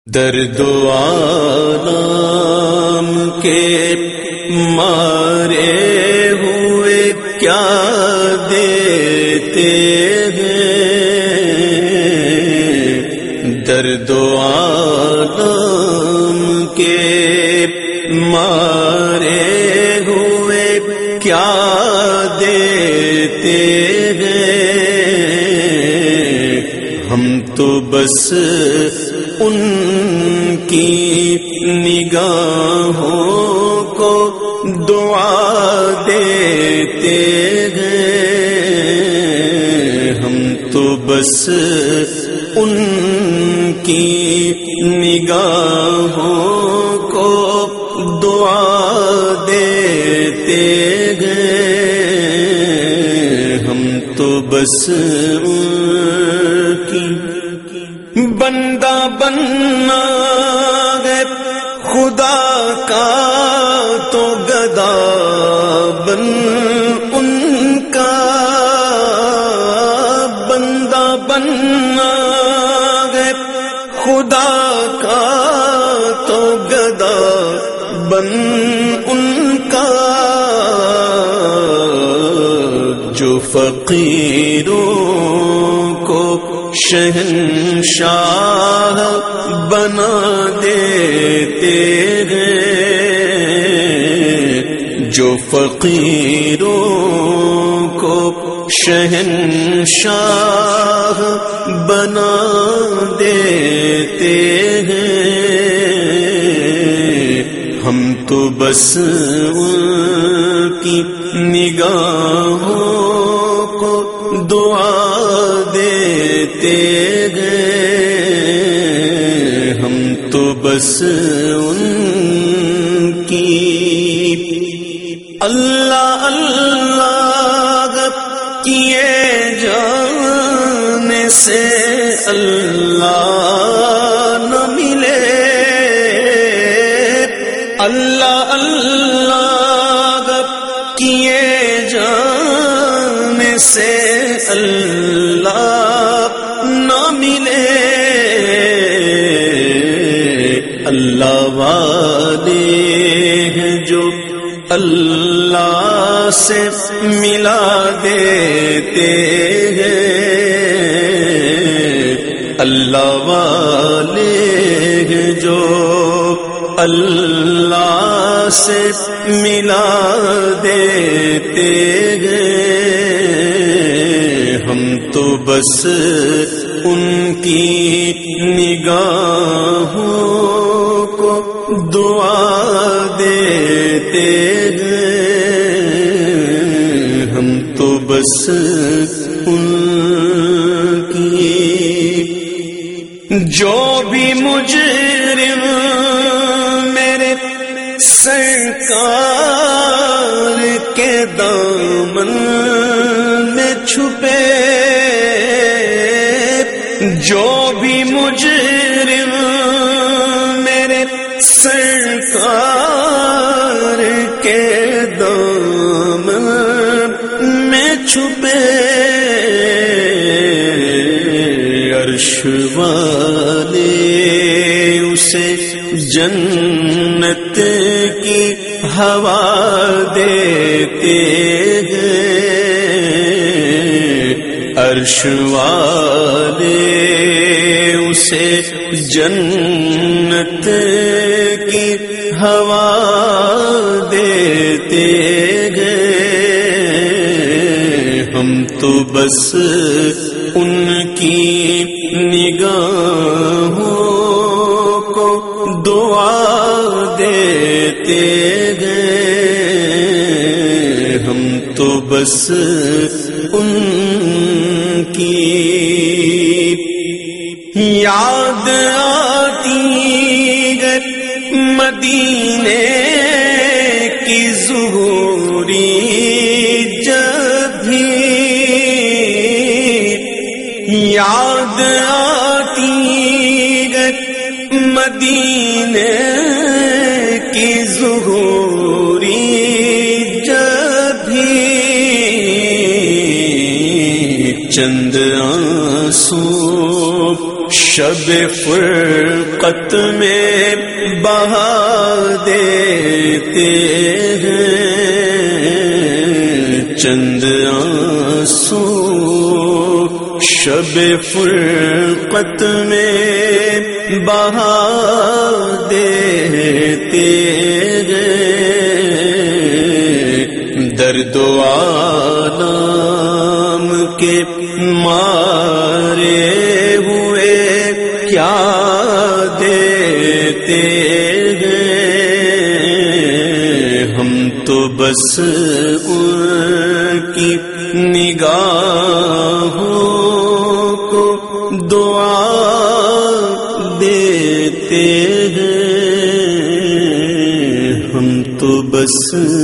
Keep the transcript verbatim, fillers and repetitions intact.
درد و آلام کے مارے ہوئے کیا دیتے ہیں، درد و آلام کے مارے ہوئے کیا دیتے ہیں، ہم تو بس ان کی نگاہوں کو دعا دیتے ہیں، ہم تو بس ان کی نگاہوں کو دعا دیتے ہیں، ہم تو بس ان کی بندہ بننا ہے خدا کا تو گدا بن ان کا، بندہ بننا ہے خدا کا تو گدا بن ان کا، جو فقیروں کو شہنشاہ بنا دیتے ہیں، جو فقیروں کو شہنشاہ بنا دیتے ہیں، ہم تو بس ان کی نگاہوں کو دعا دیتے ہیں، ہم تو بس ان کی اللہ اللہ کیے جانے سے اللہ نہ ملے، اللہ اللہ کیے جانے سے اللہ نہ ملے، اللہ والے ہیں جو اللہ سے ملا دیتے ہیں، اللہ والے ہیں جو اللہ سے ملا دیتے ہیں، ہم تو بس ان کی نگاہوں کو دعا دیتے ہیں، ہم تو بس ان کی جو بھی مجرم میرے سرکار کے دامن میں چھپے، جو بھی مجرم میرے سرکار کے دامن میں چھپے، عرش والے اسے جنت کی ہوا دیتے ہیں، عرش والے اسے جنت کی ہوا دیتے ہیں، ہم تو بس ان کی نگاہوں کو دعا دیتے ہیں، ہم تو بس ان کی یاد آتی ہے مدینے کی ظہوری جب بھی، یاد آتی ہے مدینے کی ظہوری جب بھی، چند آنسو شب فرقت میں بہا دیتے ہیں، چند آنسو شب فرقت میں بہا دیتے ہیں، درد و آلام کے مارے ہوئے کیا دیتے ہیں، ہم تو بس ان کی نگاہوں کو دعا دیتے ہیں، ہم تو بس